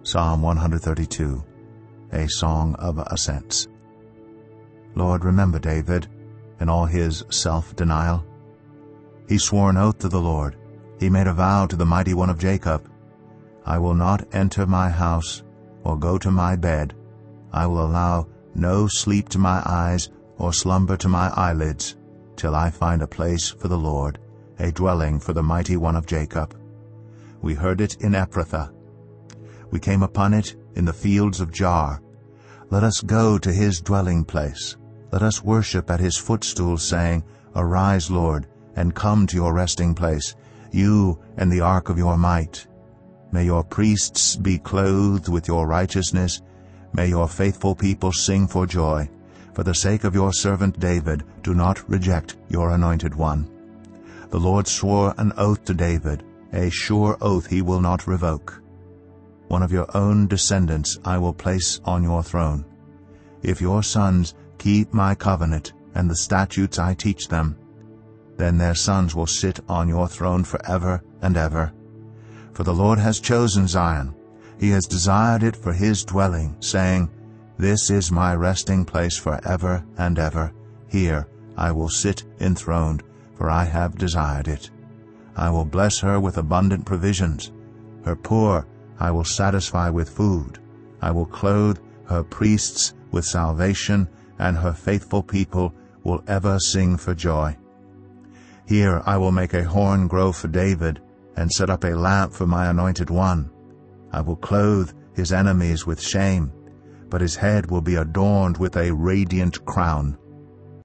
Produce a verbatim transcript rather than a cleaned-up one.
Psalm one thirty-two, a song of ascents. Lord, remember David in all his self-denial. He swore an oath to the Lord. He made a vow to the Mighty One of Jacob. I will not enter my house or go to my bed. I will allow no sleep to my eyes or slumber to my eyelids, till I find a place for the Lord, a dwelling for the Mighty One of Jacob. We heard it in Ephrathah. We came upon it in the fields of Jaar. Let us go to his dwelling place. Let us worship at his footstool, saying, Arise, Lord, and come to your resting place, you and the ark of your might. May your priests be clothed with your righteousness. May your faithful people sing for joy. For the sake of your servant David, do not reject your anointed one. The Lord swore an oath to David, a sure oath he will not revoke. One of your own descendants I will place on your throne. If your sons keep my covenant and the statutes I teach them, then their sons will sit on your throne forever and ever. For the Lord has chosen Zion. He has desired it for his dwelling, saying, This is my resting place forever and ever. Here I will sit enthroned, for I have desired it. I will bless her with abundant provisions. Her poor I will satisfy with food. I will clothe her priests with salvation, and her faithful people will ever sing for joy. Here I will make a horn grow for David, and set up a lamp for my anointed one. I will clothe his enemies with shame, but his head will be adorned with a radiant crown.